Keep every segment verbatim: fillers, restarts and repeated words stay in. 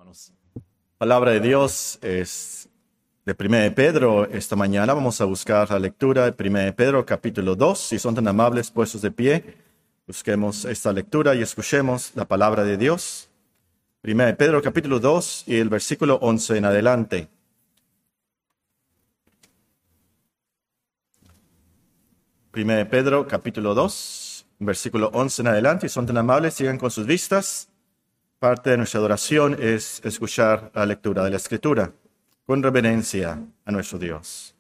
hermanos. Palabra de Dios es de primera de Pedro. Esta mañana vamos a buscar la lectura de primera de Pedro, capítulo dos. Si son tan amables, puestos de pie, busquemos esta lectura y escuchemos la palabra de Dios. primera de Pedro, capítulo dos y el versículo once en adelante. primera de Pedro, capítulo dos, versículo once en adelante. Si son tan amables, sigan con sus vistas. Parte de nuestra adoración es escuchar la lectura de la Escritura con reverencia a nuestro Dios.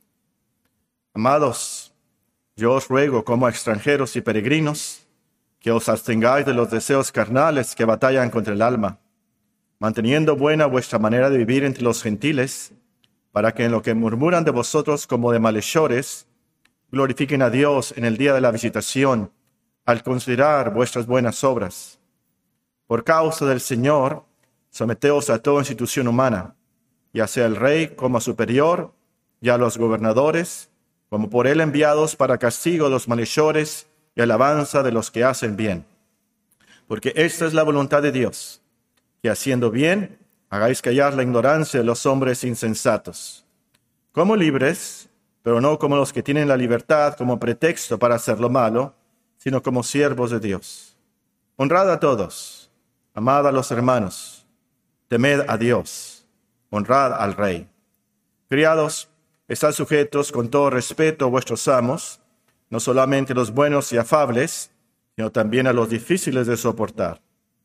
Amados, yo os ruego como extranjeros y peregrinos que os abstengáis de los deseos carnales que batallan contra el alma, manteniendo buena vuestra manera de vivir entre los gentiles, para que en lo que murmuran de vosotros como de malhechores, glorifiquen a Dios en el día de la visitación, al considerar vuestras buenas obras. Por causa del Señor, someteos a toda institución humana, ya sea el rey como a superior, y a los gobernadores, como por él enviados para castigo de los malhechores y alabanza de los que hacen bien. Porque esta es la voluntad de Dios, que haciendo bien, hagáis callar la ignorancia de los hombres insensatos. Como libres, pero no como los que tienen la libertad como pretexto para hacer lo malo, sino como siervos de Dios. Honrad a todos. Amad a los hermanos, temed a Dios, honrad al Rey. Criados, estad sujetos con todo respeto a vuestros amos, no solamente los buenos y afables, sino también a los difíciles de soportar.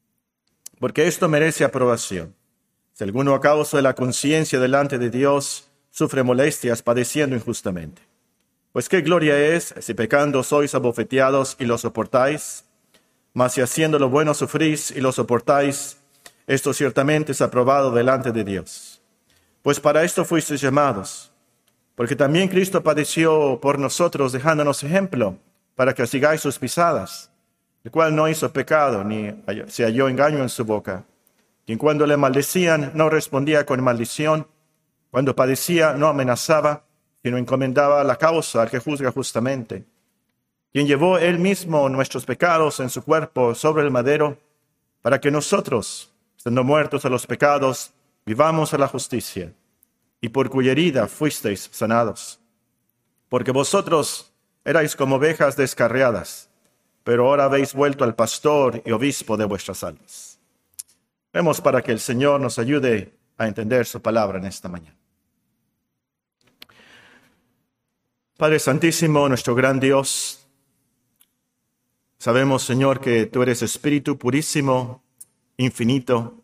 Porque esto merece aprobación. Si alguno a causa de la conciencia delante de Dios sufre molestias padeciendo injustamente. Pues qué gloria es si pecando sois abofeteados y lo soportáis. Mas si haciendo lo bueno sufrís y lo soportáis, esto ciertamente es aprobado delante de Dios. Pues para esto fuisteis llamados, porque también Cristo padeció por nosotros, dejándonos ejemplo, para que sigáis sus pisadas, el cual no hizo pecado, ni se halló engaño en su boca. Quien cuando le maldecían, no respondía con maldición, cuando padecía, no amenazaba, sino encomendaba la causa al que juzga justamente. Quien llevó él mismo nuestros pecados en su cuerpo sobre el madero, para que nosotros, siendo muertos a los pecados, vivamos a la justicia, y por cuya herida fuisteis sanados. Porque vosotros erais como ovejas descarriadas, pero ahora habéis vuelto al pastor y obispo de vuestras almas. Vemos para que el Señor nos ayude a entender su palabra en esta mañana. Padre Santísimo, nuestro gran Dios, sabemos, Señor, que tú eres Espíritu purísimo, infinito.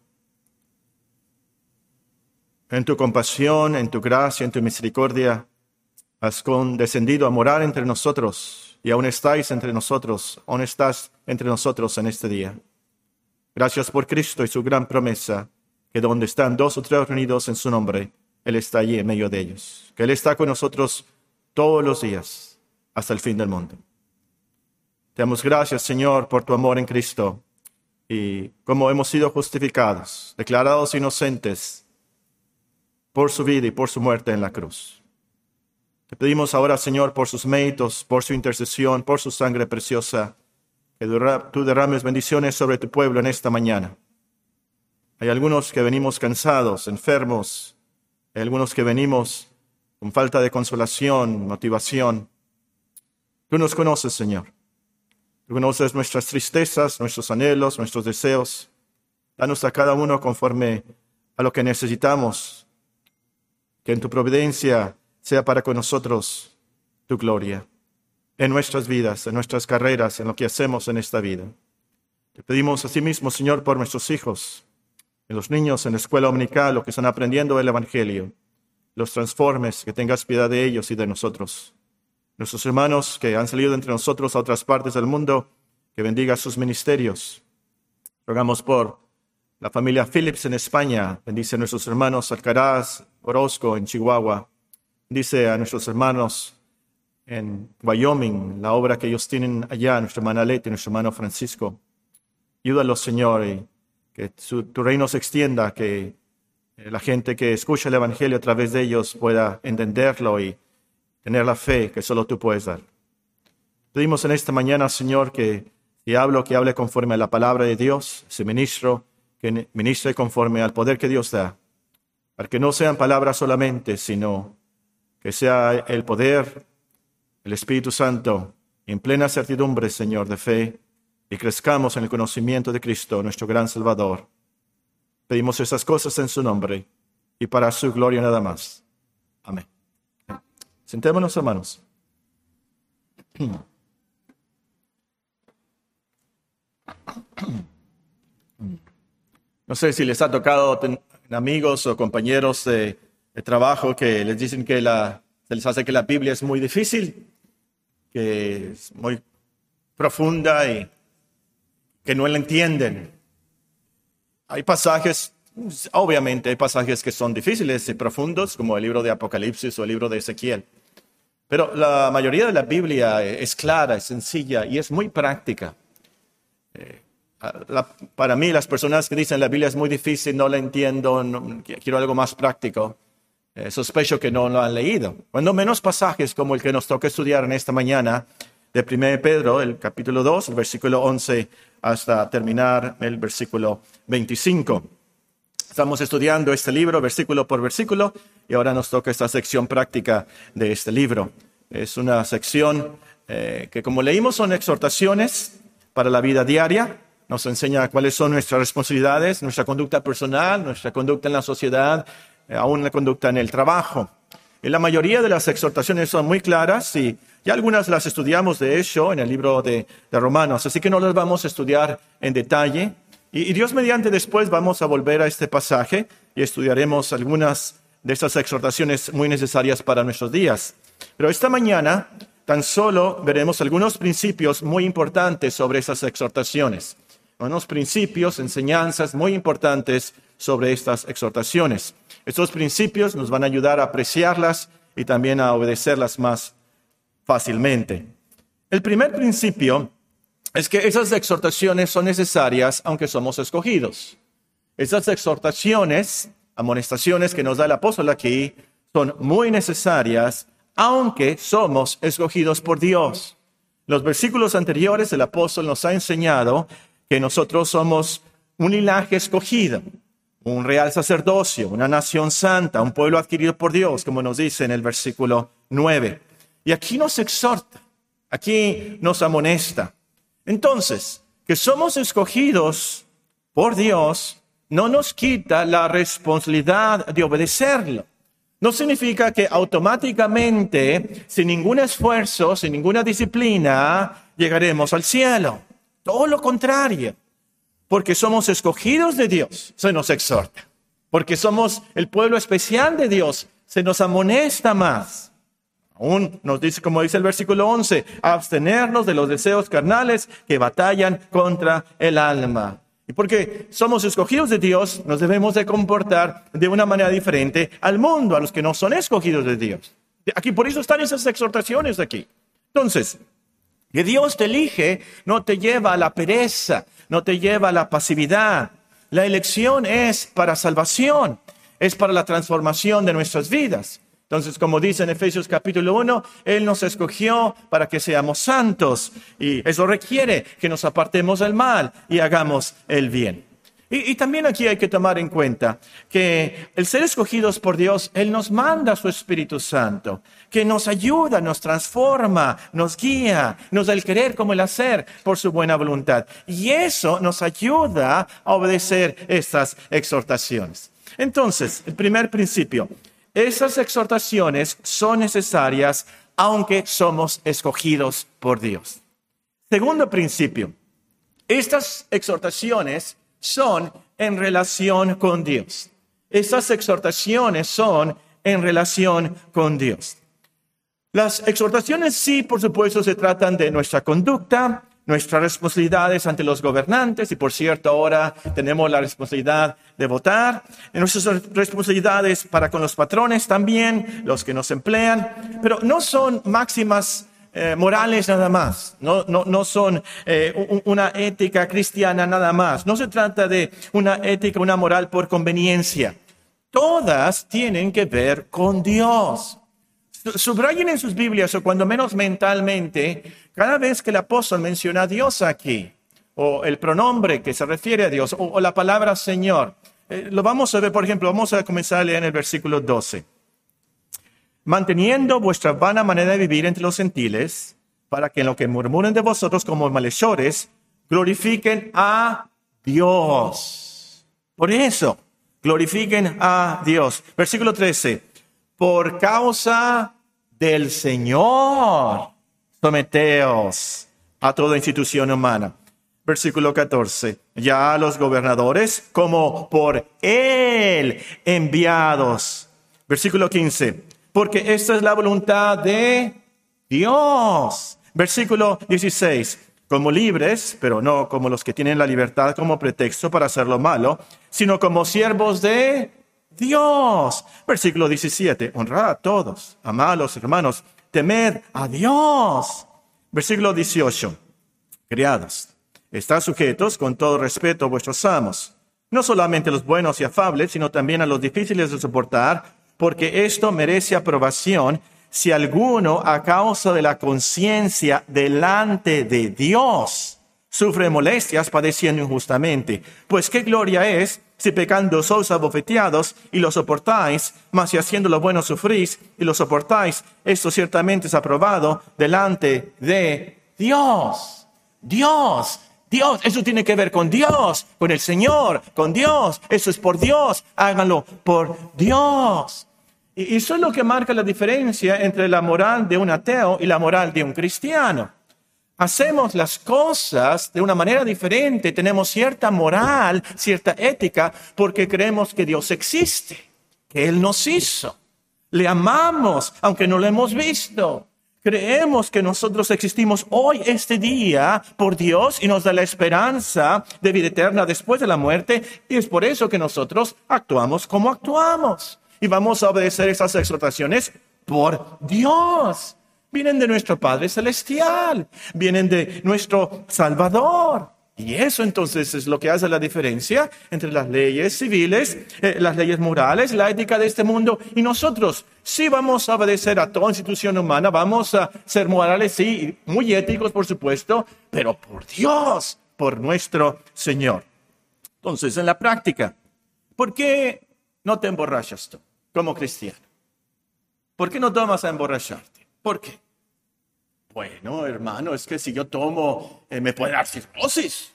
En tu compasión, en tu gracia, en tu misericordia, has condescendido a morar entre nosotros y aún estáis entre nosotros, aún estás entre nosotros en este día. Gracias por Cristo y su gran promesa, que donde están dos o tres reunidos en su nombre, Él está allí en medio de ellos. Que Él está con nosotros todos los días, hasta el fin del mundo. Te damos gracias, Señor, por tu amor en Cristo y como hemos sido justificados, declarados inocentes por su vida y por su muerte en la cruz. Te pedimos ahora, Señor, por sus méritos, por su intercesión, por su sangre preciosa, que tú derrames bendiciones sobre tu pueblo en esta mañana. Hay algunos que venimos cansados, enfermos, hay algunos que venimos con falta de consolación, motivación. Tú nos conoces, Señor. Tú conoces nuestras tristezas, nuestros anhelos, nuestros deseos. Danos a cada uno conforme a lo que necesitamos. Que en tu providencia sea para con nosotros tu gloria. En nuestras vidas, en nuestras carreras, en lo que hacemos en esta vida. Te pedimos asimismo, Señor, por nuestros hijos, en los niños en la escuela dominical, los que están aprendiendo el Evangelio. Los transformes, que tengas piedad de ellos y de nosotros. Nuestros hermanos que han salido entre nosotros a otras partes del mundo, que bendiga sus ministerios. Rogamos por la familia Phillips en España, bendice a nuestros hermanos Alcaraz, Orozco en Chihuahua, bendice a nuestros hermanos en Wyoming, la obra que ellos tienen allá, nuestra hermana Leti, nuestro hermano Francisco. Ayúdalos, Señor, y que su, tu reino se extienda, que la gente que escucha el Evangelio a través de ellos pueda entenderlo y tener la fe que solo tú puedes dar. Pedimos en esta mañana, Señor, que si hablo, que hable conforme a la palabra de Dios, ese ministro, que ministre conforme al poder que Dios da, para que no sean palabras solamente, sino que sea el poder, el Espíritu Santo, en plena certidumbre, Señor, de fe, y crezcamos en el conocimiento de Cristo, nuestro gran Salvador. Pedimos esas cosas en su nombre y para su gloria nada más. Amén. Sentémonos, hermanos. No sé si les ha tocado tener amigos o compañeros de, de trabajo que les dicen que la, se les hace que la Biblia es muy difícil, que es muy profunda y que no la entienden. Hay pasajes, obviamente hay pasajes que son difíciles y profundos, como el libro de Apocalipsis o el libro de Ezequiel. Pero la mayoría de la Biblia es clara, es sencilla y es muy práctica. Eh, la, para mí, las personas que dicen la Biblia es muy difícil, no la entiendo, no, quiero algo más práctico, eh, sospecho que no lo han leído. Cuando menos pasajes como el que nos toca estudiar en esta mañana, de primera de Pedro, el capítulo dos, el versículo once, hasta terminar el versículo veinticinco. Estamos estudiando este libro versículo por versículo y ahora nos toca esta sección práctica de este libro. Es una sección eh, que, como leímos, son exhortaciones para la vida diaria. Nos enseña cuáles son nuestras responsabilidades, nuestra conducta personal, nuestra conducta en la sociedad, eh, aún la conducta en el trabajo. Y la mayoría de las exhortaciones son muy claras y ya algunas las estudiamos, de hecho, en el libro de, de Romanos. Así que no las vamos a estudiar en detalle. Y, y Dios mediante después vamos a volver a este pasaje y estudiaremos algunas de estas exhortaciones muy necesarias para nuestros días. Pero esta mañana tan solo veremos algunos principios muy importantes sobre esas exhortaciones. Unos principios, enseñanzas muy importantes sobre estas exhortaciones. Estos principios nos van a ayudar a apreciarlas y también a obedecerlas más fácilmente. El primer principio es que esas exhortaciones son necesarias aunque somos escogidos. Esas exhortaciones, amonestaciones que nos da el apóstol aquí, son muy necesarias aunque somos escogidos por Dios. Los versículos anteriores el apóstol nos ha enseñado que nosotros somos un linaje escogido, un real sacerdocio, una nación santa, un pueblo adquirido por Dios, como nos dice en el versículo nueve. Y aquí nos exhorta, aquí nos amonesta. Entonces, que somos escogidos por Dios no nos quita la responsabilidad de obedecerlo. No significa que automáticamente, sin ningún esfuerzo, sin ninguna disciplina, llegaremos al cielo. Todo lo contrario. Porque somos escogidos de Dios, se nos exhorta. Porque somos el pueblo especial de Dios, se nos amonesta más. Aún nos dice, como dice el versículo once, abstenernos de los deseos carnales que batallan contra el alma. Y porque somos escogidos de Dios, nos debemos de comportar de una manera diferente al mundo, a los que no son escogidos de Dios. Aquí, por eso están esas exhortaciones aquí. Entonces, que Dios te elige no te lleva a la pereza, no te lleva a la pasividad. La elección es para salvación, es para la transformación de nuestras vidas. Entonces, como dice en Efesios capítulo uno, Él nos escogió para que seamos santos y eso requiere que nos apartemos del mal y hagamos el bien. Y, y también aquí hay que tomar en cuenta que el ser escogidos por Dios, Él nos manda a su Espíritu Santo, que nos ayuda, nos transforma, nos guía, nos da el querer como el hacer por su buena voluntad. Y eso nos ayuda a obedecer estas exhortaciones. Entonces, el primer principio, esas exhortaciones son necesarias aunque somos escogidos por Dios. Segundo principio, estas exhortaciones son en relación con Dios. Estas exhortaciones son en relación con Dios. Las exhortaciones sí, por supuesto, se tratan de nuestra conducta, nuestras responsabilidades ante los gobernantes, y por cierto, ahora tenemos la responsabilidad de votar, nuestras responsabilidades para con los patrones también, los que nos emplean, pero no son máximas eh, morales nada más, no, no, no son eh, una ética cristiana nada más, no se trata de una ética, una moral por conveniencia, todas tienen que ver con Dios. Subrayen en sus Biblias, o cuando menos mentalmente, cada vez que el apóstol menciona a Dios aquí, o el pronombre que se refiere a Dios, o, o la palabra Señor. Eh, lo vamos a ver, por ejemplo, vamos a comenzar a leer en el versículo doce. Manteniendo vuestra vana manera de vivir entre los gentiles, para que en lo que murmuren de vosotros como malhechores, glorifiquen a Dios. Por eso, glorifiquen a Dios. Versículo trece. Por causa del Señor, someteos a toda institución humana. Versículo catorce. Ya a los gobernadores como por Él enviados. Versículo quince. Porque esta es la voluntad de Dios. Versículo dieciséis. Como libres, pero no como los que tienen la libertad como pretexto para hacer lo malo, sino como siervos de Dios. Versículo diecisiete. Honrad a todos, amad a los hermanos, temed a Dios. Versículo dieciocho. Criados, estad sujetos con todo respeto a vuestros amos, no solamente a los buenos y afables, sino también a los difíciles de soportar, porque esto merece aprobación si alguno, a causa de la conciencia delante de Dios, sufre molestias padeciendo injustamente. Pues qué gloria es si pecando sois abofeteados y lo soportáis, mas si haciendo lo bueno sufrís y lo soportáis, esto ciertamente es aprobado delante de Dios. Dios, Dios, eso tiene que ver con Dios, con el Señor, con Dios. Eso es por Dios, háganlo por Dios. Y eso es lo que marca la diferencia entre la moral de un ateo y la moral de un cristiano. Hacemos las cosas de una manera diferente, tenemos cierta moral, cierta ética, porque creemos que Dios existe, que Él nos hizo. Le amamos, aunque no lo hemos visto. Creemos que nosotros existimos hoy, este día, por Dios, y nos da la esperanza de vida eterna después de la muerte, y es por eso que nosotros actuamos como actuamos. Y vamos a obedecer esas exhortaciones por Dios. Vienen de nuestro Padre Celestial. Vienen de nuestro Salvador. Y eso entonces es lo que hace la diferencia entre las leyes civiles, eh, las leyes morales, la ética de este mundo. Y nosotros sí vamos a obedecer a toda institución humana. Vamos a ser morales, sí, muy éticos, por supuesto. Pero por Dios, por nuestro Señor. Entonces, en la práctica, ¿por qué no te emborrachas tú como cristiano? ¿Por qué no tomas a emborracharte? ¿Por qué? Bueno, hermano, es que si yo tomo, eh, me puede dar cirrosis.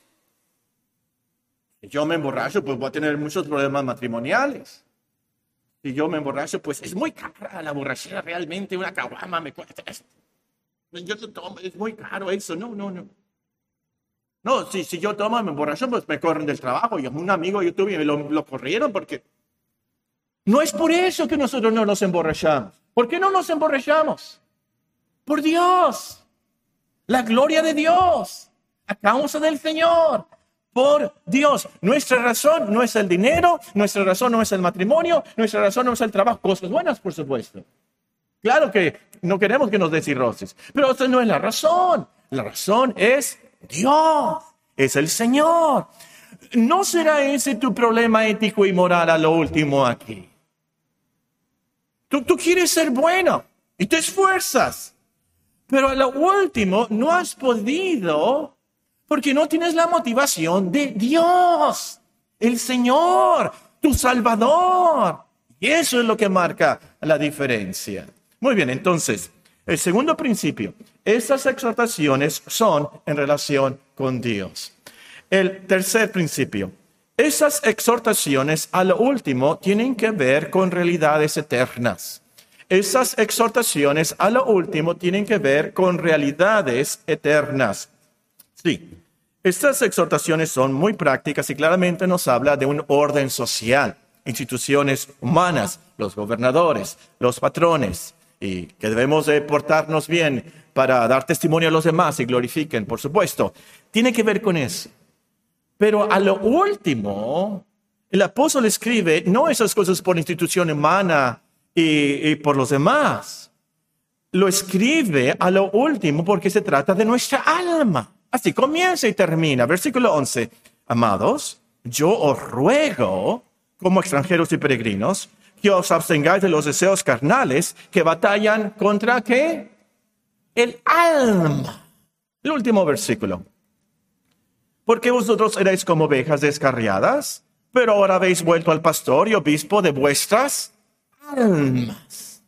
Si yo me emborracho, pues voy a tener muchos problemas matrimoniales. Si yo me emborracho, pues es muy cara la borrachera realmente, una caguama me cuesta. Yo tomo, es muy caro eso, no, no, no. No, si, si yo tomo, me emborracho, pues me corren del trabajo. Y un amigo yo tuve y me lo, lo corrieron porque... No es por eso que nosotros no nos emborrachamos. ¿Por qué no nos emborrachamos? Por Dios. La gloria de Dios. A causa del Señor. Por Dios. Nuestra razón no es el dinero. Nuestra razón no es el matrimonio. Nuestra razón no es el trabajo. Cosas buenas, por supuesto. Claro que no queremos que nos dé cirrosis. Pero esa no es la razón. La razón es Dios. Es el Señor. ¿No será ese tu problema ético y moral a lo último aquí? Tú, tú quieres ser bueno y te esfuerzas, pero a lo último no has podido porque no tienes la motivación de Dios, el Señor, tu Salvador. Y eso es lo que marca la diferencia. Muy bien, entonces, el segundo principio, estas exhortaciones son en relación con Dios. El tercer principio, esas exhortaciones a lo último tienen que ver con realidades eternas. Esas exhortaciones a lo último tienen que ver con realidades eternas. Sí, estas exhortaciones son muy prácticas y claramente nos habla de un orden social, instituciones humanas, los gobernadores, los patrones, y que debemos de portarnos bien para dar testimonio a los demás y glorifiquen, por supuesto. Tiene que ver con eso. Pero a lo último, el apóstol escribe no esas cosas por institución humana y, y por los demás. Lo escribe a lo último porque se trata de nuestra alma. Así comienza y termina. Versículo once. Amados, yo os ruego, como extranjeros y peregrinos, que os abstengáis de los deseos carnales que batallan contra ¿qué? El alma. El último versículo. Porque vosotros erais como ovejas descarriadas, pero ahora habéis vuelto al pastor y obispo de vuestras almas.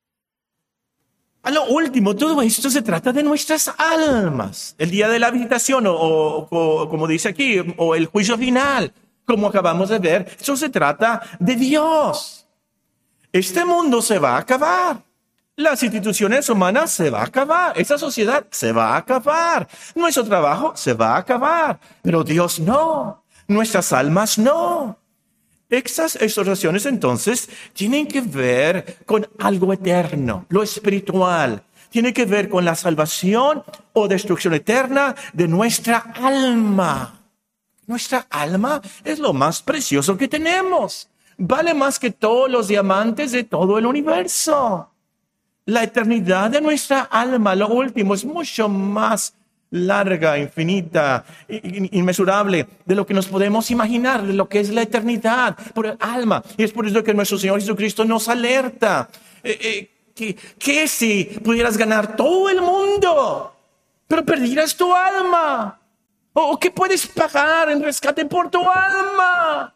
A lo último, todo esto se trata de nuestras almas. El día de la visitación, o, o, o como dice aquí, o el juicio final, como acabamos de ver, eso se trata de Dios. Este mundo se va a acabar. Las instituciones humanas se va a acabar. Esa sociedad se va a acabar. Nuestro trabajo se va a acabar. Pero Dios no. Nuestras almas no. Estas exhortaciones entonces tienen que ver con algo eterno, lo espiritual. Tiene que ver con la salvación o destrucción eterna de nuestra alma. Nuestra alma es lo más precioso que tenemos. Vale más que todos los diamantes de todo el universo. La eternidad de nuestra alma, lo último, es mucho más larga, infinita, inmesurable de lo que nos podemos imaginar, de lo que es la eternidad por el alma. Y es por eso que nuestro Señor Jesucristo nos alerta. Eh, eh, que, que si pudieras ganar todo el mundo, pero perdieras tu alma. ¿O qué puedes pagar en rescate por tu alma?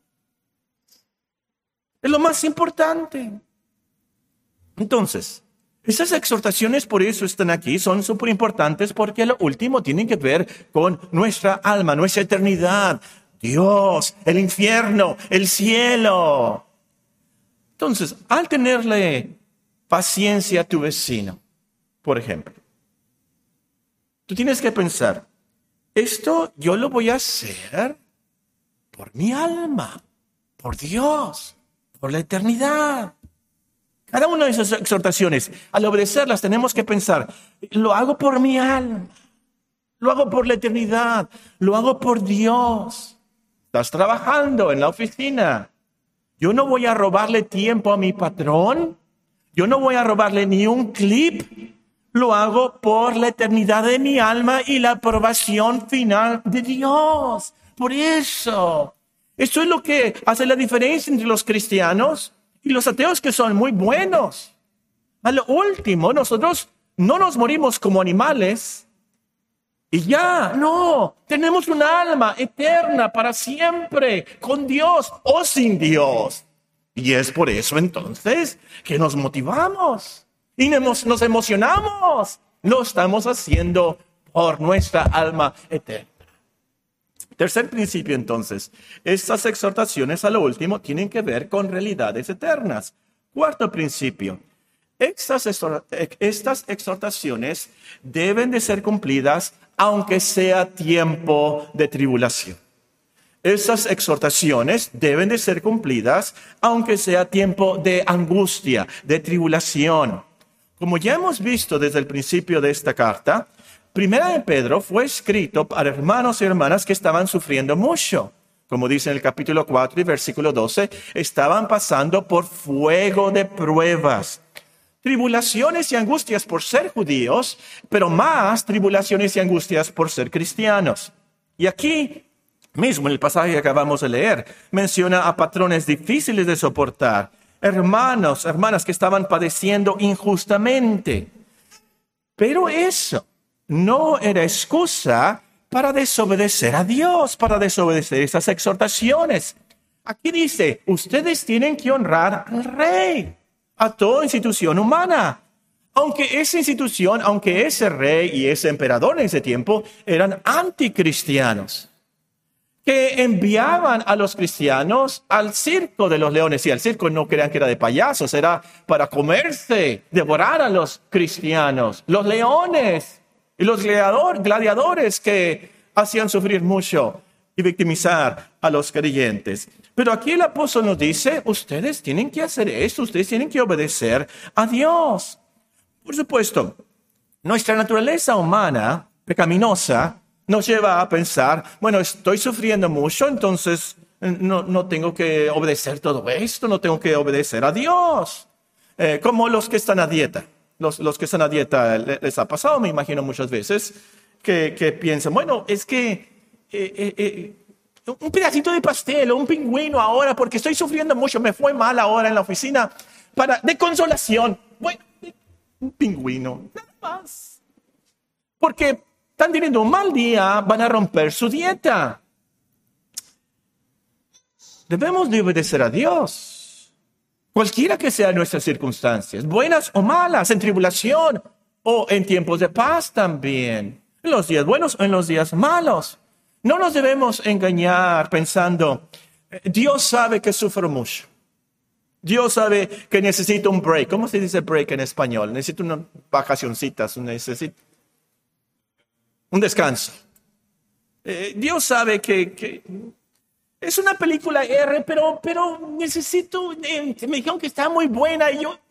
Es lo más importante. Entonces, esas exhortaciones por eso están aquí, son súper importantes porque lo último tienen que ver con nuestra alma, nuestra eternidad, Dios, el infierno, el cielo. Entonces, al tenerle paciencia a tu vecino, por ejemplo, tú tienes que pensar, esto yo lo voy a hacer por mi alma, por Dios, por la eternidad. Cada una de esas exhortaciones, al obedecerlas tenemos que pensar, lo hago por mi alma, lo hago por la eternidad, lo hago por Dios. Estás trabajando en la oficina. Yo no voy a robarle tiempo a mi patrón. Yo no voy a robarle ni un clip. Lo hago por la eternidad de mi alma y la aprobación final de Dios. Por eso, esto es lo que hace la diferencia entre los cristianos y los ateos, que son muy buenos. A lo último, nosotros no nos morimos como animales y ya, no, tenemos un alma eterna para siempre, con Dios o sin Dios. Y es por eso entonces que nos motivamos y nos, nos emocionamos. Lo estamos haciendo por nuestra alma eterna. Tercer principio, entonces, estas exhortaciones a lo último tienen que ver con realidades eternas. Cuarto principio, estas, estas exhortaciones deben de ser cumplidas aunque sea tiempo de tribulación. Estas exhortaciones deben de ser cumplidas aunque sea tiempo de angustia, de tribulación. Como ya hemos visto desde el principio de esta carta, Primera de Pedro fue escrito para hermanos y hermanas que estaban sufriendo mucho. Como dice en el capítulo cuatro y versículo doce, estaban pasando por fuego de pruebas, tribulaciones y angustias por ser judíos, pero más tribulaciones y angustias por ser cristianos. Y aquí mismo en el pasaje que acabamos de leer, menciona a patrones difíciles de soportar, hermanos, hermanas que estaban padeciendo injustamente. Pero eso no era excusa para desobedecer a Dios, para desobedecer esas exhortaciones. Aquí dice, ustedes tienen que honrar al rey, a toda institución humana. Aunque esa institución, aunque ese rey y ese emperador en ese tiempo eran anticristianos, que enviaban a los cristianos al circo de los leones. Y al circo no crean que era de payasos, era para comerse, devorar a los cristianos, los leones. Y los gladiadores que hacían sufrir mucho y victimizar a los creyentes. Pero aquí el apóstol nos dice, ustedes tienen que hacer esto, ustedes tienen que obedecer a Dios. Por supuesto, nuestra naturaleza humana, pecaminosa, nos lleva a pensar, bueno, estoy sufriendo mucho, entonces no, no tengo que obedecer todo esto, no tengo que obedecer a Dios. Eh, como los que están a dieta. Los, los que están a dieta les ha pasado, me imagino muchas veces, que, que piensan, bueno, es que eh, eh, eh, un pedacito de pastel o un pingüino ahora, porque estoy sufriendo mucho, me fue mal ahora en la oficina, para, de consolación. Bueno, un pingüino, nada más. Porque Están teniendo un mal día, van a romper su dieta. Debemos de obedecer a Dios, cualquiera que sean nuestras circunstancias, buenas o malas, en tribulación o en tiempos de paz también, en los días buenos o en los días malos. No nos debemos engañar pensando, Dios sabe que sufro mucho. Dios sabe que necesito un break. ¿Cómo se dice break en español? Necesito unas vacacioncitas, necesito un descanso. Eh, Dios sabe que, que es una película R, pero, pero necesito, eh, me dijeron que está muy buena y yo...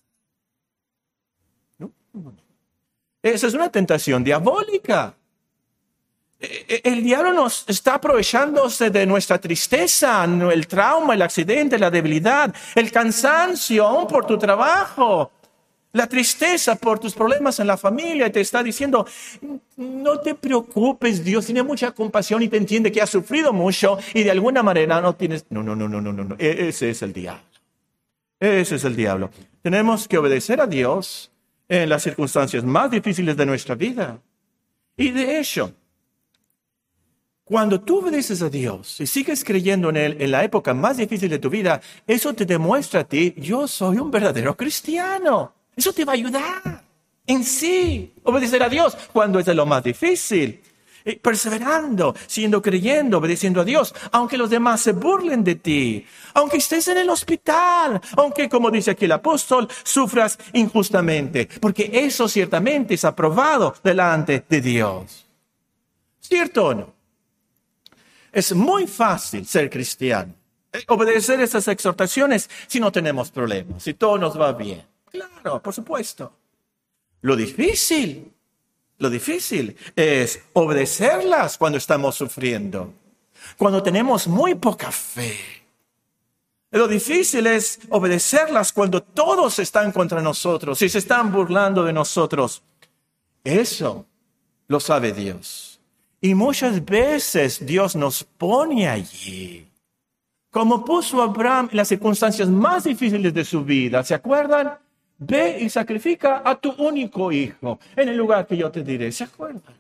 ¿No? Esa es una tentación diabólica. El diablo nos está aprovechándose de nuestra tristeza, el trauma, el accidente, la debilidad, el cansancio, aún por tu trabajo, la tristeza por tus problemas en la familia. Y te está diciendo, no te preocupes, Dios tiene mucha compasión y te entiende que has sufrido mucho y de alguna manera no tienes... No, no, no, no, no, no. Ese es el diablo. Ese es el diablo. Tenemos que obedecer a Dios en las circunstancias más difíciles de nuestra vida. Y de hecho, cuando tú obedeces a Dios y sigues creyendo en Él en la época más difícil de tu vida, eso te demuestra a ti, yo soy un verdadero cristiano. Eso te va a ayudar en sí, obedecer a Dios cuando es de lo más difícil. Eh, perseverando, siendo creyendo, obedeciendo a Dios, aunque los demás se burlen de ti, aunque estés en el hospital, aunque, como dice aquí el apóstol, sufras injustamente, porque eso ciertamente es aprobado delante de Dios. ¿Cierto o no? Es muy fácil ser cristiano, obedecer esas exhortaciones si no tenemos problemas, si todo nos va bien. Claro, por supuesto. Lo difícil, lo difícil es obedecerlas cuando estamos sufriendo, cuando tenemos muy poca fe. Lo difícil es obedecerlas cuando todos están contra nosotros y se están burlando de nosotros. Eso lo sabe Dios. Y muchas veces Dios nos pone allí, como puso a Abraham en las circunstancias más difíciles de su vida. ¿Se acuerdan? Ve y sacrifica a tu único hijo en el lugar que yo te diré. ¿Se acuerdan?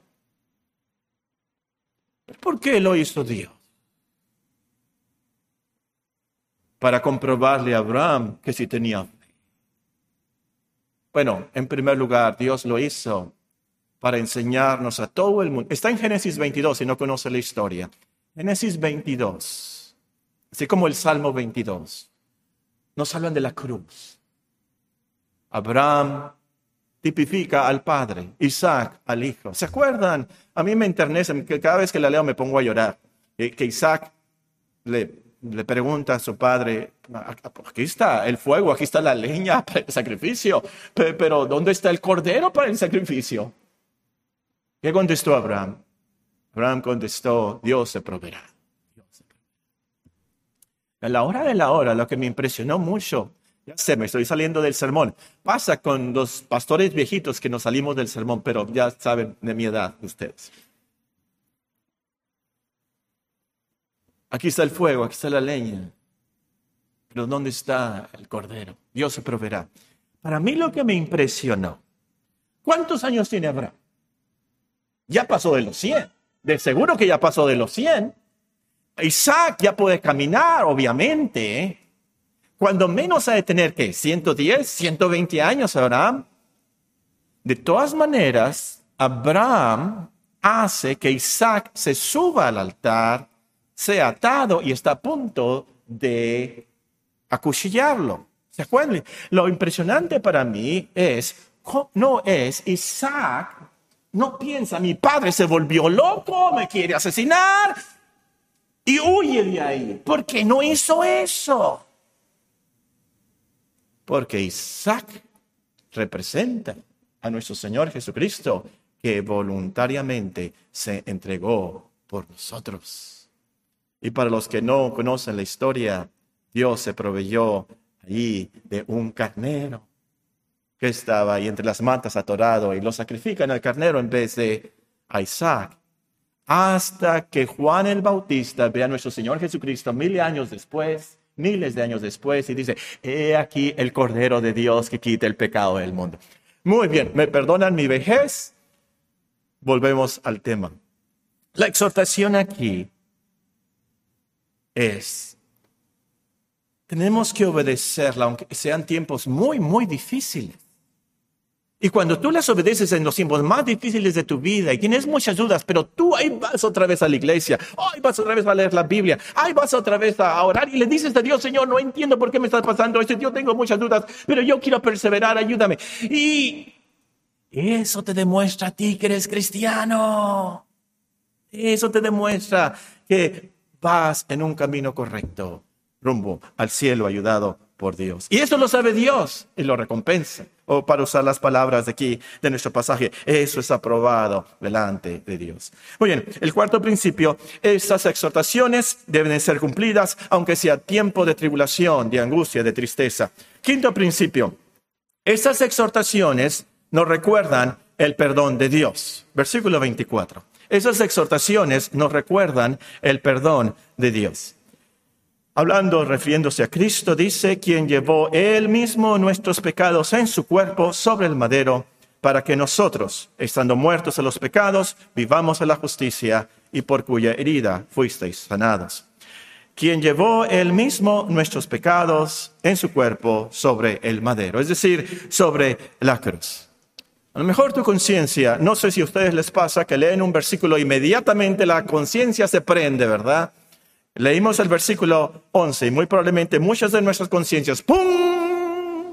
¿Por qué lo hizo Dios? Para comprobarle a Abraham que sí tenía fe. Bueno, en primer lugar, Dios lo hizo para enseñarnos a todo el mundo. Está en Génesis veintidós, si no conoce la historia. Génesis veintidós, así como el Salmo veintidós, nos hablan de la cruz. Abraham tipifica al padre, Isaac al hijo. ¿Se acuerdan? A mí me enternece, que cada vez que la leo me pongo a llorar. Que Isaac le, le pregunta a su padre, aquí está el fuego, aquí está la leña para el sacrificio, pero ¿dónde está el cordero para el sacrificio? ¿Qué contestó Abraham? Abraham contestó, Dios se proveerá. Dios se proveerá. A la hora de la hora, lo que me impresionó mucho, ya sé, me estoy saliendo del sermón. Pasa con los pastores viejitos que nos salimos del sermón, pero ya saben de mi edad ustedes. Aquí está el fuego, aquí está la leña. Pero ¿dónde está el cordero? Dios se proveerá. Para mí lo que me impresionó, ¿cuántos años tiene Abraham? Ya pasó de los cien. De seguro que ya pasó de los cien. Isaac ya puede caminar, obviamente. Cuando menos ha de tener, ¿qué? ciento diez, ciento veinte años, Abraham. De todas maneras, Abraham hace que Isaac se suba al altar, sea atado y está a punto de acuchillarlo. ¿Se acuerdan? Lo impresionante para mí es, no es Isaac... No piensa, mi padre se volvió loco, me quiere asesinar y huye de ahí. ¿Por qué no hizo eso? Porque Isaac representa a nuestro Señor Jesucristo, que voluntariamente se entregó por nosotros. Y para los que no conocen la historia, Dios se proveyó ahí de un carnero que estaba ahí entre las mantas atorado, y lo sacrifican al carnero en vez de a Isaac. Hasta que Juan el Bautista ve a nuestro Señor Jesucristo mil años después, miles de años después, y dice, he aquí el Cordero de Dios que quita el pecado del mundo. Muy bien, me perdonan mi vejez, volvemos al tema. La exhortación aquí es, tenemos que obedecerla, aunque sean tiempos muy, muy difíciles. Y cuando tú las obedeces en los tiempos más difíciles de tu vida y tienes muchas dudas, pero tú ahí vas otra vez a la iglesia, ahí vas otra vez a leer la Biblia, ahí vas otra vez a orar y le dices a Dios, Señor, no entiendo por qué me está pasando esto, yo tengo muchas dudas, pero yo quiero perseverar, ayúdame. Y eso te demuestra a ti que eres cristiano. Eso te demuestra que vas en un camino correcto, rumbo al cielo, ayudado por Dios. Y eso lo sabe Dios y lo recompensa. O para usar las palabras de aquí, de nuestro pasaje, eso es aprobado delante de Dios. Muy bien, el cuarto principio, estas exhortaciones deben ser cumplidas, aunque sea tiempo de tribulación, de angustia, de tristeza. Quinto principio, estas exhortaciones nos recuerdan el perdón de Dios. Versículo veinticuatro. Esas exhortaciones nos recuerdan el perdón de Dios. Hablando, refiriéndose a Cristo, dice, quien llevó Él mismo nuestros pecados en su cuerpo sobre el madero, para que nosotros, estando muertos a los pecados, vivamos a la justicia, y por cuya herida fuisteis sanados. Quien llevó Él mismo nuestros pecados en su cuerpo sobre el madero, es decir, sobre la cruz. A lo mejor tu conciencia, no sé si a ustedes les pasa que leen un versículo e inmediatamente la conciencia se prende, ¿verdad? Leímos el versículo once y muy probablemente muchas de nuestras conciencias, ¡pum!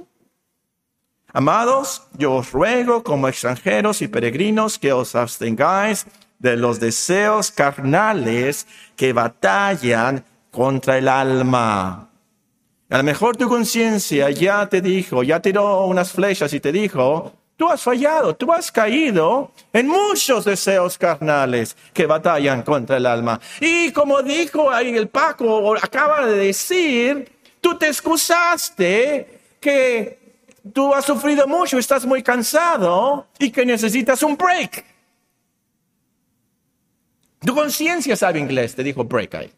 Amados, yo os ruego como extranjeros y peregrinos que os abstengáis de los deseos carnales que batallan contra el alma. A lo mejor tu conciencia ya te dijo, ya tiró unas flechas y te dijo, tú has fallado, tú has caído en muchos deseos carnales que batallan contra el alma. Y como dijo ahí el Paco, acaba de decir, tú te excusaste que tú has sufrido mucho, estás muy cansado y que necesitas un break. Tu conciencia sabe inglés, te dijo break ahí.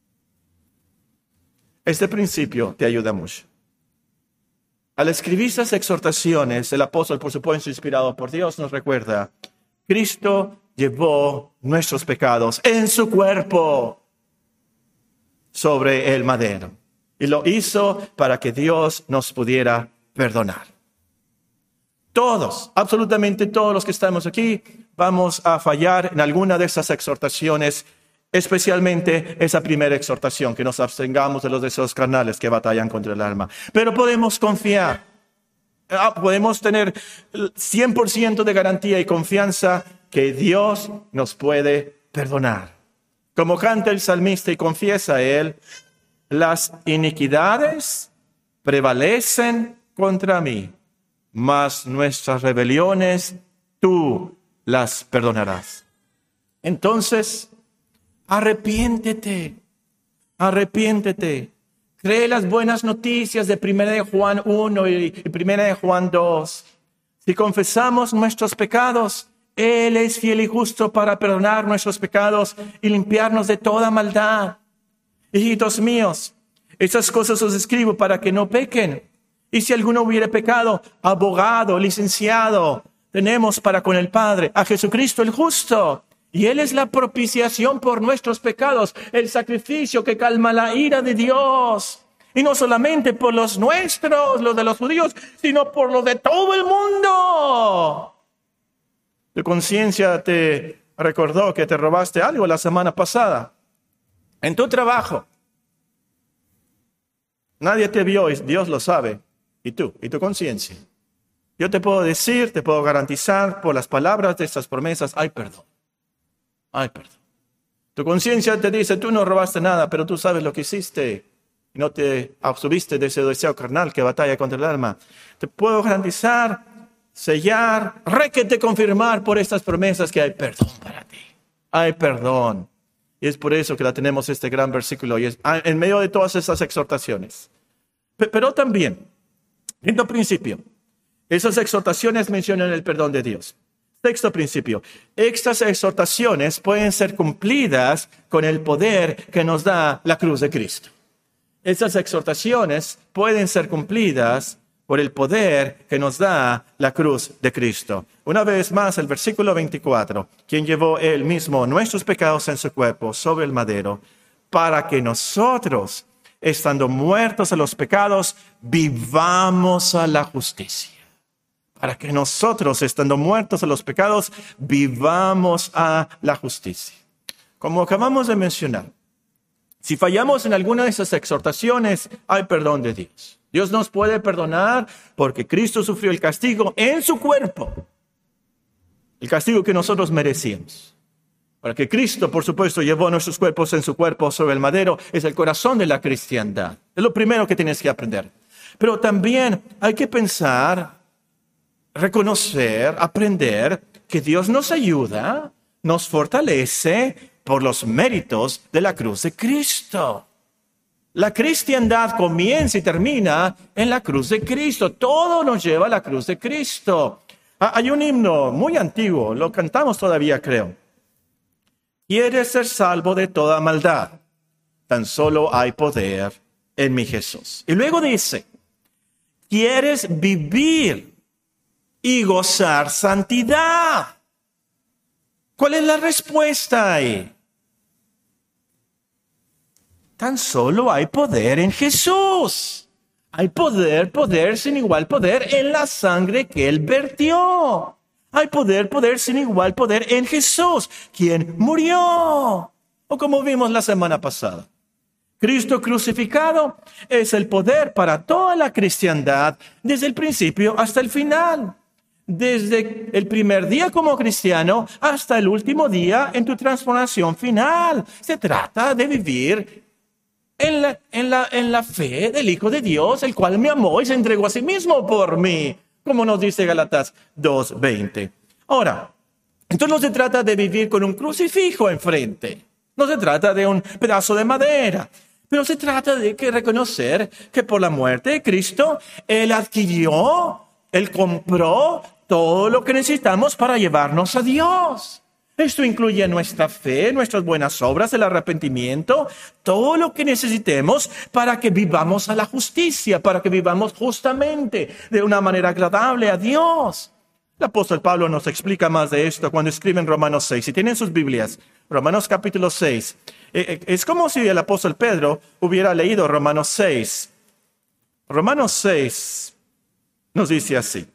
Este principio te ayuda mucho. Al escribir estas exhortaciones, el apóstol, por supuesto, inspirado por Dios, nos recuerda, Cristo llevó nuestros pecados en su cuerpo sobre el madero. Y lo hizo para que Dios nos pudiera perdonar. Todos, absolutamente todos los que estamos aquí, vamos a fallar en alguna de estas exhortaciones, especialmente esa primera exhortación, que nos abstengamos de los deseos carnales que batallan contra el alma. Pero podemos confiar, podemos tener cien por ciento de garantía y confianza que Dios nos puede perdonar. Como canta el salmista y confiesa él, las iniquidades prevalecen contra mí, mas nuestras rebeliones tú las perdonarás. Entonces, arrepiéntete, arrepiéntete. Cree las buenas noticias de primera de Juan uno y primera de Juan dos. Si confesamos nuestros pecados, Él es fiel y justo para perdonar nuestros pecados y limpiarnos de toda maldad. Hijitos míos, esas cosas os escribo para que no pequen. Y si alguno hubiere pecado, abogado, licenciado, tenemos para con el Padre a Jesucristo el justo. Y Él es la propiciación por nuestros pecados, el sacrificio que calma la ira de Dios. Y no solamente por los nuestros, los de los judíos, sino por los de todo el mundo. Tu conciencia te recordó que te robaste algo la semana pasada. En tu trabajo. Nadie te vio y Dios lo sabe. Y tú, y tu conciencia. Yo te puedo decir, te puedo garantizar por las palabras de estas promesas, hay perdón. Ay, perdón. Tu conciencia te dice, tú no robaste nada, pero tú sabes lo que hiciste. Y no te abstuviste de ese deseo carnal que batalla contra el alma. Te puedo garantizar, sellar, requete confirmar por estas promesas que hay perdón para ti. Hay perdón. Y es por eso que la tenemos este gran versículo. Y es en medio de todas estas exhortaciones. Pero también, quinto principio, esas exhortaciones mencionan el perdón de Dios. Sexto principio, estas exhortaciones pueden ser cumplidas con el poder que nos da la cruz de Cristo. Estas exhortaciones pueden ser cumplidas por el poder que nos da la cruz de Cristo. Una vez más, el versículo veinticuatro, quien llevó él mismo nuestros pecados en su cuerpo sobre el madero, para que nosotros, estando muertos a los pecados, vivamos a la justicia. Para que nosotros, estando muertos a los pecados, vivamos a la justicia. Como acabamos de mencionar, si fallamos en alguna de esas exhortaciones, hay perdón de Dios. Dios nos puede perdonar porque Cristo sufrió el castigo en su cuerpo. El castigo que nosotros merecíamos. Para que Cristo, por supuesto, llevó nuestros cuerpos en su cuerpo sobre el madero, es el corazón de la cristiandad. Es lo primero que tienes que aprender. Pero también hay que pensar, reconocer, aprender que Dios nos ayuda, nos fortalece por los méritos de la cruz de Cristo. La cristiandad comienza y termina en la cruz de Cristo. Todo nos lleva a la cruz de Cristo. Hay un himno muy antiguo, lo cantamos todavía, creo. ¿Quieres ser salvo de toda maldad? Tan solo hay poder en mi Jesús. Y luego dice, ¿quieres vivir y gozar santidad? ¿Cuál es la respuesta ahí? Tan solo hay poder en Jesús. Hay poder, poder sin igual poder en la sangre que Él vertió. Hay poder, poder sin igual poder en Jesús, quien murió. O como vimos la semana pasada. Cristo crucificado es el poder para toda la cristiandad desde el principio hasta el final. Desde el primer día como cristiano hasta el último día en tu transformación final. Se trata de vivir en la, en la, en la fe del Hijo de Dios, el cual me amó y se entregó a sí mismo por mí, como nos dice Gálatas dos veinte. Ahora, entonces no se trata de vivir con un crucifijo enfrente. No se trata de un pedazo de madera. Pero se trata de que reconocer que por la muerte de Cristo, Él adquirió, Él compró todo lo que necesitamos para llevarnos a Dios. Esto incluye nuestra fe, nuestras buenas obras, el arrepentimiento, todo lo que necesitemos para que vivamos a la justicia, para que vivamos justamente, de una manera agradable a Dios. El apóstol Pablo nos explica más de esto cuando escribe en Romanos seis. Si tienen sus Biblias, Romanos capítulo seis. Es como si el apóstol Pedro hubiera leído Romanos seis. Romanos seis nos dice así.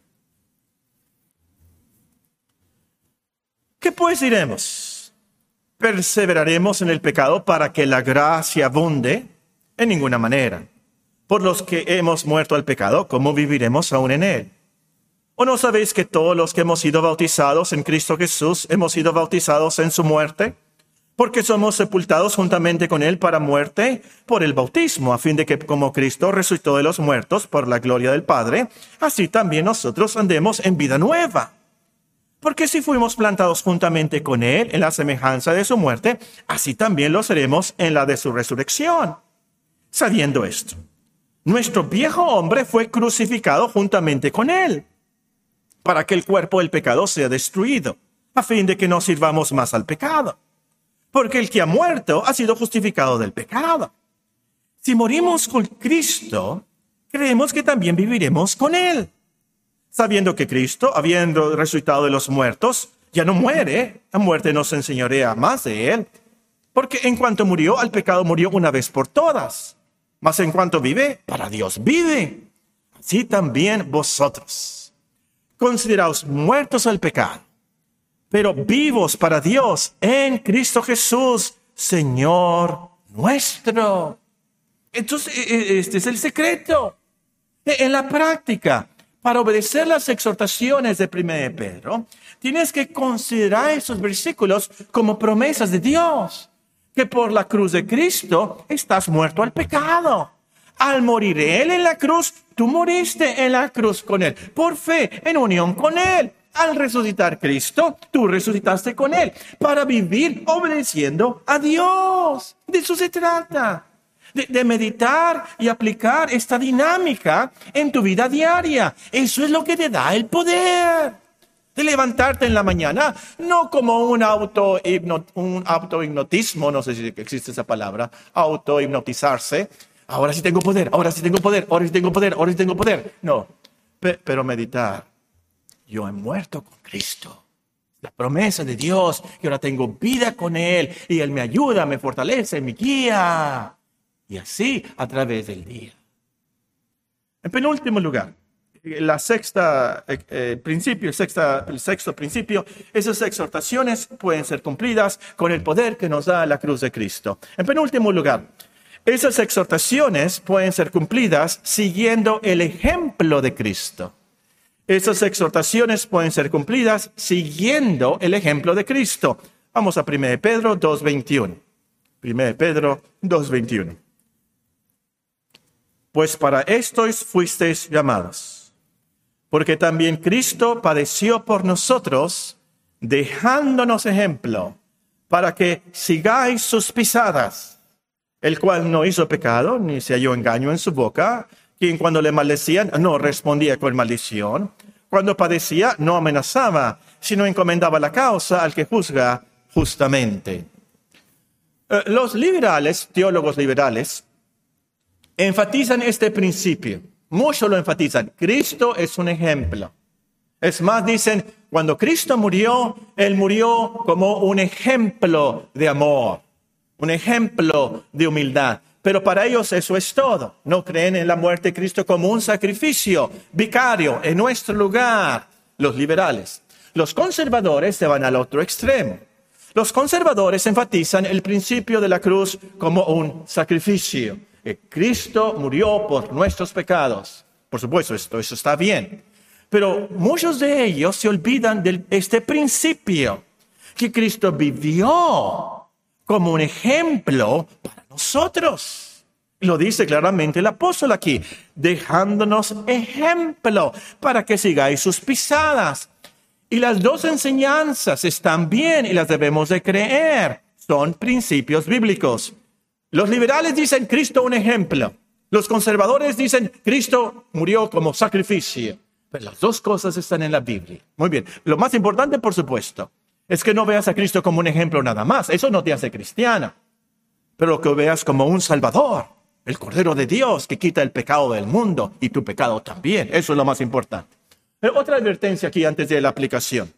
¿Qué pues diremos? ¿Perseveraremos en el pecado para que la gracia abunde? En ninguna manera. Por los que hemos muerto al pecado, ¿cómo viviremos aún en él? ¿O no sabéis que todos los que hemos sido bautizados en Cristo Jesús hemos sido bautizados en su muerte? Porque somos sepultados juntamente con él para muerte por el bautismo, a fin de que como Cristo resucitó de los muertos por la gloria del Padre, así también nosotros andemos en vida nueva. Porque si fuimos plantados juntamente con él en la semejanza de su muerte, así también lo seremos en la de su resurrección. Sabiendo esto, nuestro viejo hombre fue crucificado juntamente con él, para que el cuerpo del pecado sea destruido, a fin de que no sirvamos más al pecado. Porque el que ha muerto ha sido justificado del pecado. Si morimos con Cristo, creemos que también viviremos con él. Sabiendo que Cristo, habiendo resucitado de los muertos, ya no muere, la muerte no se enseñorea más de él. Porque en cuanto murió, al pecado murió una vez por todas. Mas en cuanto vive, para Dios vive. Así también vosotros. Consideraos muertos al pecado, pero vivos para Dios en Cristo Jesús, Señor nuestro. Entonces, este es el secreto. En la práctica, para obedecer las exhortaciones de primera de Pedro, tienes que considerar esos versículos como promesas de Dios. Que por la cruz de Cristo estás muerto al pecado. Al morir Él en la cruz, tú moriste en la cruz con Él. Por fe, en unión con Él. Al resucitar Cristo, tú resucitaste con Él. Para vivir obedeciendo a Dios. De eso se trata. De, de meditar y aplicar esta dinámica en tu vida diaria. Eso es lo que te da el poder. De levantarte en la mañana, no como un auto un autohipnotismo, no sé si existe esa palabra, autohipnotizarse. Ahora sí tengo poder, ahora sí tengo poder, ahora sí tengo poder, ahora sí tengo poder. No, Pe- pero meditar, yo he muerto con Cristo. La promesa de Dios, que ahora tengo vida con Él, y Él me ayuda, me fortalece, me guía. Y así a través del día. En penúltimo lugar, la sexta eh, eh, principio, el, sexta, el sexto principio, esas exhortaciones pueden ser cumplidas con el poder que nos da la cruz de Cristo. En penúltimo lugar, esas exhortaciones pueden ser cumplidas siguiendo el ejemplo de Cristo. Esas exhortaciones pueden ser cumplidas siguiendo el ejemplo de Cristo. Vamos a primera de Pedro dos veintiuno. primera de Pedro dos veintiuno. Pues para esto fuisteis llamados, porque también Cristo padeció por nosotros, dejándonos ejemplo, para que sigáis sus pisadas, el cual no hizo pecado, ni se halló engaño en su boca, quien cuando le maldecían no respondía con maldición, cuando padecía no amenazaba, sino encomendaba la causa al que juzga justamente. Eh, los liberales, teólogos liberales, enfatizan este principio, mucho lo enfatizan. Cristo es un ejemplo. Es más, dicen, cuando Cristo murió, Él murió como un ejemplo de amor, un ejemplo de humildad. Pero para ellos eso es todo. No creen en la muerte de Cristo como un sacrificio vicario en nuestro lugar. Los liberales. Los conservadores se van al otro extremo. Los conservadores enfatizan el principio de la cruz como un sacrificio. Que Cristo murió por nuestros pecados. Por supuesto, esto, eso está bien. Pero muchos de ellos se olvidan de este principio, que Cristo vivió como un ejemplo para nosotros. Lo dice claramente el apóstol aquí, dejándonos ejemplo para que sigáis sus pisadas. Y las dos enseñanzas están bien y las debemos de creer. Son principios bíblicos. Los liberales dicen Cristo un ejemplo. Los conservadores dicen Cristo murió como sacrificio. Pero las dos cosas están en la Biblia. Muy bien. Lo más importante, por supuesto, es que no veas a Cristo como un ejemplo nada más. Eso no te hace cristiano. Pero que veas como un Salvador, el Cordero de Dios que quita el pecado del mundo y tu pecado también. Eso es lo más importante. Pero otra advertencia aquí antes de la aplicación.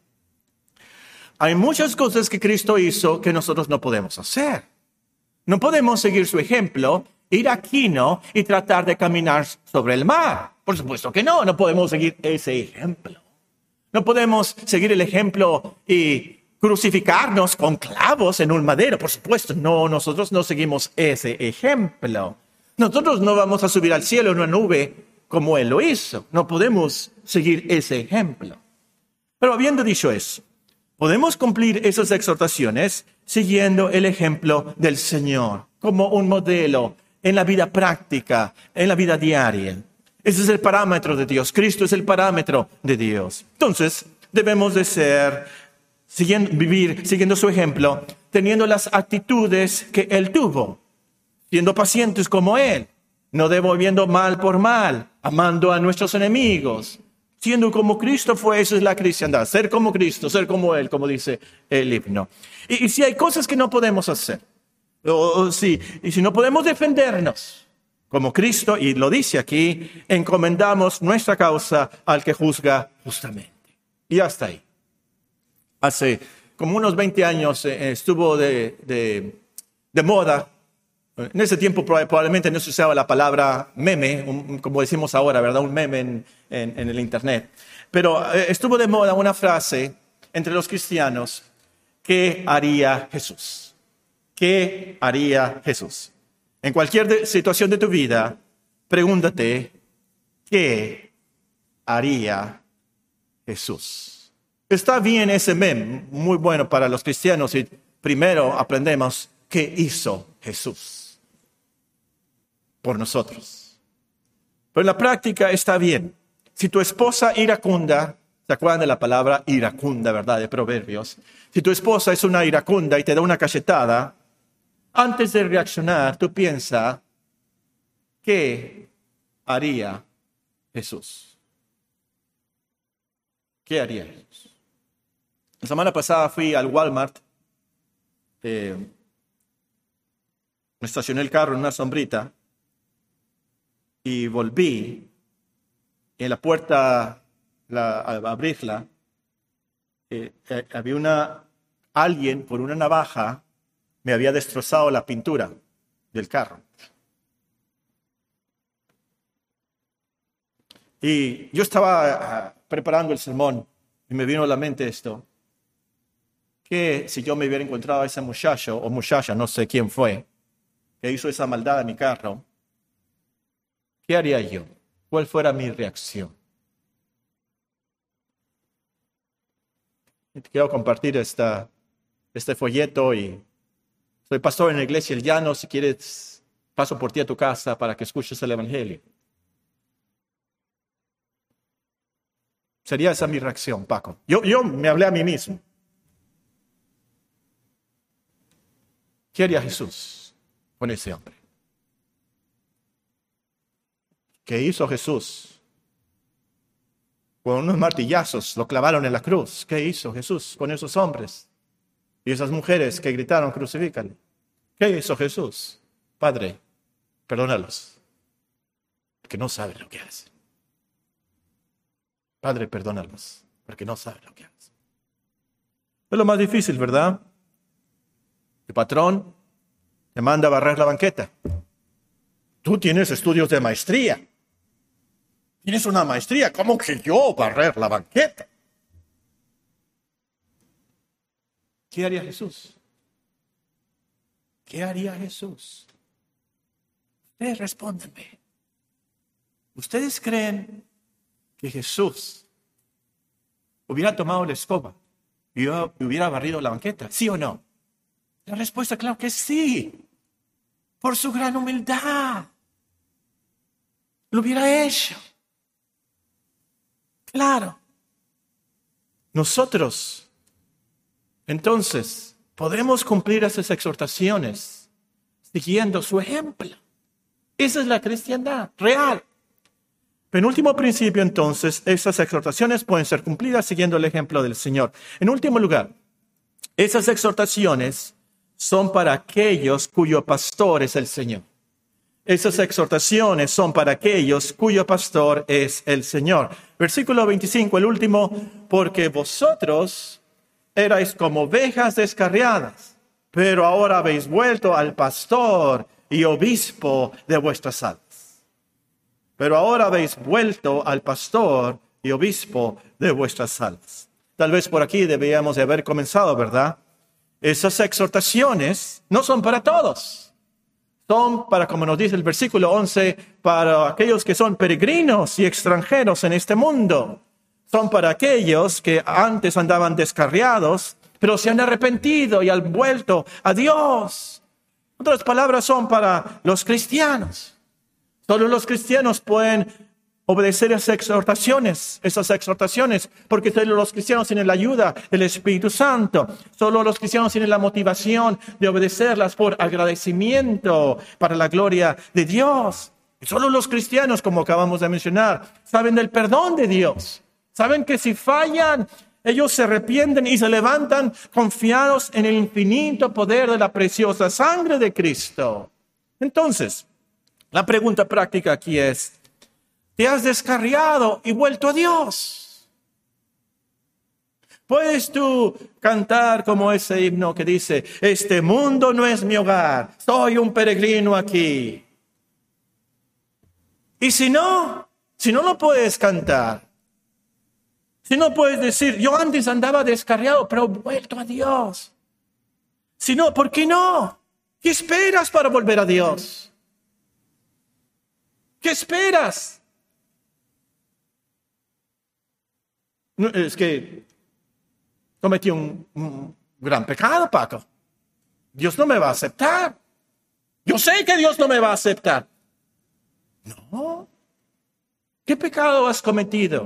Hay muchas cosas que Cristo hizo que nosotros no podemos hacer. No podemos seguir su ejemplo, ir a Quino y tratar de caminar sobre el mar. Por supuesto que no, no podemos seguir ese ejemplo. No podemos seguir el ejemplo y crucificarnos con clavos en un madero. Por supuesto, no, nosotros no seguimos ese ejemplo. Nosotros no vamos a subir al cielo en una nube como Él lo hizo. No podemos seguir ese ejemplo. Pero habiendo dicho eso, podemos cumplir esas exhortaciones siguiendo el ejemplo del Señor, como un modelo en la vida práctica, en la vida diaria. Ese es el parámetro de Dios. Cristo es el parámetro de Dios. Entonces, debemos de ser, siguiendo, vivir siguiendo su ejemplo, teniendo las actitudes que Él tuvo, siendo pacientes como Él, no devolviendo mal por mal, amando a nuestros enemigos, siendo como Cristo fue. Eso es la cristiandad, ser como Cristo, ser como Él, como dice el himno. Y, y si hay cosas que no podemos hacer, o, o si, y si no podemos defendernos, como Cristo, y lo dice aquí, encomendamos nuestra causa al que juzga justamente. Y hasta ahí. Hace como unos veinte años eh, estuvo de, de, de moda. En ese tiempo probablemente no se usaba la palabra meme, un, como decimos ahora, ¿verdad? Un meme en, en, en el internet. Pero eh, estuvo de moda una frase entre los cristianos: ¿qué haría Jesús? ¿Qué haría Jesús? En cualquier de, situación de tu vida, pregúntate, ¿qué haría Jesús? Está bien ese meme, muy bueno para los cristianos, y primero aprendemos qué hizo Jesús por nosotros. Pero en la práctica está bien. Si tu esposa iracunda, ¿se acuerdan de la palabra iracunda, verdad? De Proverbios. Si tu esposa es una iracunda y te da una cachetada, antes de reaccionar, tú piensa, ¿qué haría Jesús? ¿Qué haría Jesús? La semana pasada fui al Walmart, eh, me estacioné el carro en una sombrita y volví en la puerta, la, al abrirla, eh, eh, había una, alguien por una navaja me había destrozado la pintura del carro. Y yo estaba uh, preparando el sermón y me vino a la mente esto, que si yo me hubiera encontrado a ese muchacho o muchacha, no sé quién fue, que hizo esa maldad en mi carro, ¿qué haría yo? ¿Cuál fuera mi reacción? Y te quiero compartir esta, este folleto y soy pastor en la iglesia El Llano. Si quieres, paso por ti a tu casa para que escuches el evangelio. Sería esa mi reacción, Paco. Yo, yo me hablé a mí mismo. ¿Qué haría Jesús con ese hombre? ¿Qué hizo Jesús? Con unos martillazos lo clavaron en la cruz. ¿Qué hizo Jesús con esos hombres? Y esas mujeres que gritaron, crucifícale. ¿Qué hizo Jesús? Padre, perdónalos, porque no saben lo que hacen. Padre, perdónalos, porque no saben lo que hacen. Es lo más difícil, ¿verdad? El patrón te manda a barrer la banqueta. Tú tienes estudios de maestría. Tienes una maestría. ¿Cómo que yo barrer la banqueta? ¿Qué haría Jesús? ¿Qué haría Jesús? Ustedes respóndanme. ¿Ustedes creen que Jesús hubiera tomado la escoba y hubiera barrido la banqueta? ¿Sí o no? La respuesta, claro que sí. Por su gran humildad. Lo hubiera hecho. Claro. Nosotros, entonces, podemos cumplir esas exhortaciones siguiendo su ejemplo. Esa es la cristiandad real. Penúltimo principio, entonces, esas exhortaciones pueden ser cumplidas siguiendo el ejemplo del Señor. En último lugar, esas exhortaciones son para aquellos cuyo pastor es el Señor. Esas exhortaciones son para aquellos cuyo pastor es el Señor. Versículo veinticinco, el último, porque vosotros erais como ovejas descarriadas, pero ahora habéis vuelto al pastor y obispo de vuestras almas. Pero ahora habéis vuelto al pastor y obispo de vuestras almas. Tal vez por aquí deberíamos de haber comenzado, ¿verdad? Esas exhortaciones no son para todos. Son para, como nos dice el versículo once, para aquellos que son peregrinos y extranjeros en este mundo. Son para aquellos que antes andaban descarriados, pero se han arrepentido y han vuelto a Dios. Otras palabras, son para los cristianos. Solo los cristianos pueden obedecer esas exhortaciones, esas exhortaciones, porque solo los cristianos tienen la ayuda del Espíritu Santo. Solo los cristianos tienen la motivación de obedecerlas por agradecimiento para la gloria de Dios. Y solo los cristianos, como acabamos de mencionar, saben del perdón de Dios. Saben que si fallan, ellos se arrepienten y se levantan confiados en el infinito poder de la preciosa sangre de Cristo. Entonces, la pregunta práctica aquí es, ¿te has descarriado y vuelto a Dios? ¿Puedes tú cantar como ese himno que dice, este mundo no es mi hogar, soy un peregrino aquí? Y si no, si no lo puedes cantar, si no puedes decir, yo antes andaba descarriado, pero he vuelto a Dios. Si no, ¿por qué no? ¿Qué esperas para volver a Dios? ¿Qué esperas? No, es que cometí un, un gran pecado, Paco. Dios no me va a aceptar. Yo sé que Dios no me va a aceptar. No. ¿Qué pecado has cometido?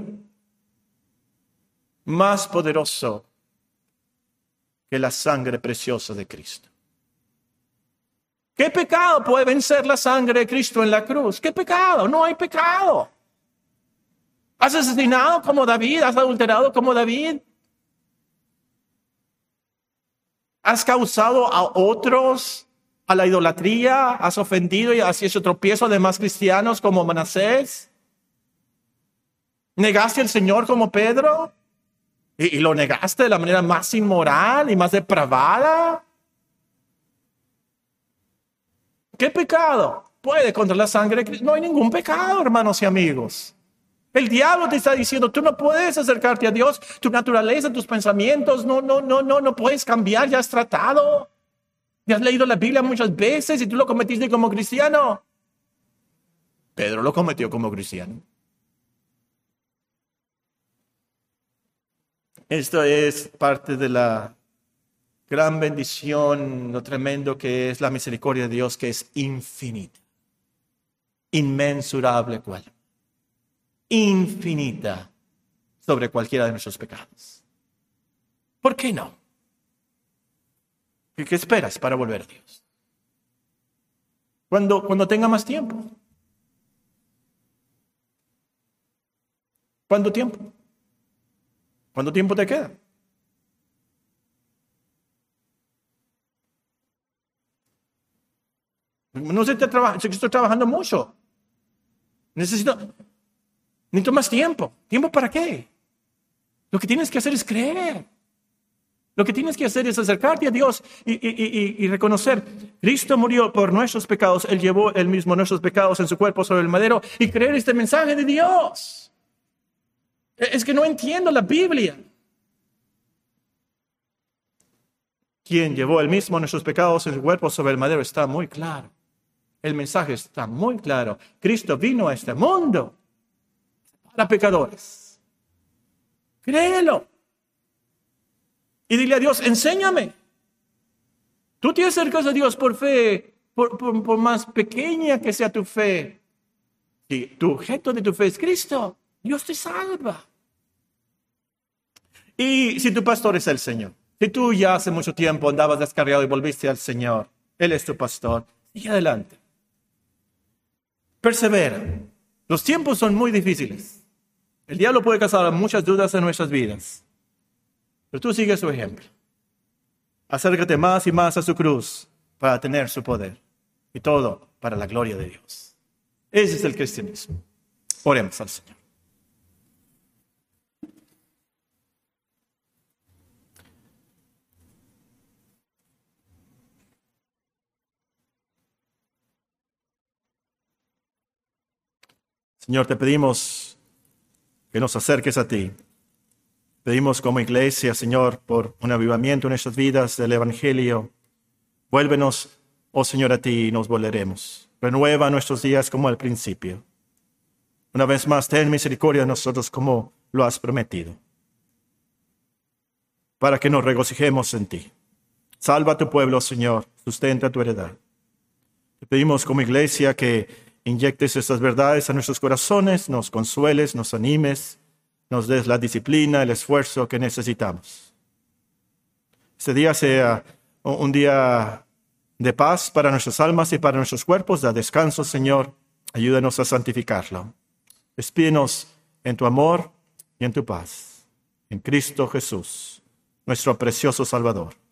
Más poderoso que la sangre preciosa de Cristo. ¿Qué pecado puede vencer la sangre de Cristo en la cruz? ¿Qué pecado? No hay pecado. ¿Has asesinado como David? ¿Has adulterado como David? ¿Has causado a otros a la idolatría? ¿Has ofendido y has hecho tropiezo a demás cristianos como Manasés? ¿Negaste al Señor como Pedro? ¿Y, y lo negaste de la manera más inmoral y más depravada? ¿Qué pecado puede contra la sangre de Cristo? No hay ningún pecado, hermanos y amigos. El diablo te está diciendo, tú no puedes acercarte a Dios, tu naturaleza, tus pensamientos, no, no, no, no, no puedes cambiar, ya has tratado. Ya has leído la Biblia muchas veces y tú lo cometiste como cristiano. Pedro lo cometió como cristiano. Esto es parte de la gran bendición, lo tremendo que es la misericordia de Dios, que es infinita, inmensurable cual, infinita sobre cualquiera de nuestros pecados. ¿Por qué no? ¿Qué esperas para volver a Dios? Cuando, cuando tenga más tiempo. ¿Cuánto tiempo? ¿Cuánto tiempo te queda? No sé, te traba, sé que estoy trabajando mucho. Necesito, necesito más tiempo. ¿Tiempo para qué? Lo que tienes que hacer es creer. Lo que tienes que hacer es acercarte a Dios y, y, y, y reconocer, Cristo murió por nuestros pecados, Él llevó Él mismo nuestros pecados en su cuerpo sobre el madero, y creer este mensaje de Dios. Es que no entiendo la Biblia. Quien llevó Él mismo nuestros pecados en su cuerpo sobre el madero está muy claro. El mensaje está muy claro. Cristo vino a este mundo para pecadores. Créelo. Y dile a Dios, enséñame. Tú te acercas a Dios por fe, por, por, por más pequeña que sea tu fe. Si tu objeto de tu fe es Cristo, Dios te salva. Y si tu pastor es el Señor, si tú ya hace mucho tiempo andabas descarriado y volviste al Señor, Él es tu pastor, sigue adelante. Persevera. Los tiempos son muy difíciles. El diablo puede causar muchas dudas en nuestras vidas. Pero tú sigues su ejemplo. Acércate más y más a su cruz para tener su poder. Y todo para la gloria de Dios. Ese es el cristianismo. Oremos al Señor. Señor, te pedimos que nos acerques a ti. Pedimos como iglesia, Señor, por un avivamiento en nuestras vidas del Evangelio. Vuélvenos, oh Señor, a ti y nos volveremos. Renueva nuestros días como al principio. Una vez más, ten misericordia de nosotros como lo has prometido, para que nos regocijemos en ti. Salva a tu pueblo, Señor, sustenta tu heredad. Te pedimos como iglesia que inyectes estas verdades a nuestros corazones, nos consueles, nos animes, nos des la disciplina, el esfuerzo que necesitamos. Este día sea un día de paz para nuestras almas y para nuestros cuerpos. Da descanso, Señor. Ayúdanos a santificarlo. Despídenos en tu amor y en tu paz. En Cristo Jesús, nuestro precioso Salvador.